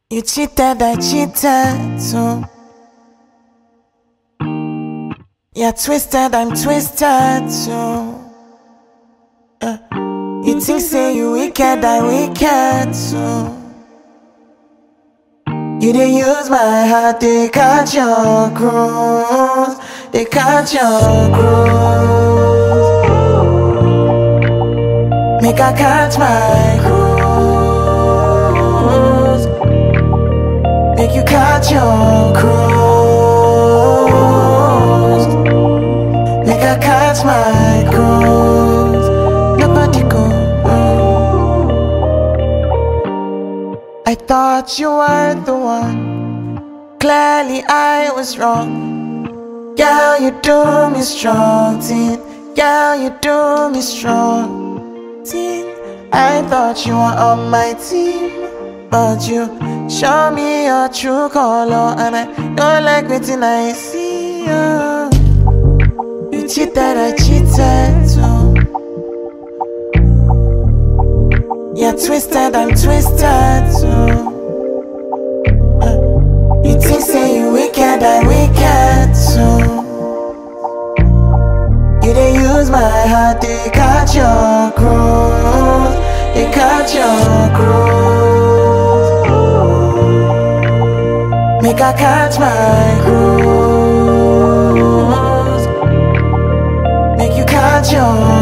You cheated, I cheated too. You're twisted, I'm twisted too. You think say you wicked, I wicked too. You dey use my heart, they catch your cruise. They catch your cruise. Make I catch my cruise. Make you catch your cruise. Make I catch my cruise. Nobody go. I thought you were the one. Clearly I was wrong. Girl, you do me strong, teen. Girl, you do me strong, teen. I thought you were on my team, but you show me your true color, and I don't like waiting I see you. You cheated, I cheated too. You're twisted, I'm twisted too. You think say you wicked, I wicked too. You dey use my heart, they catch your cruise. They catch your cruise. Make I catch my cruise. Make you catch your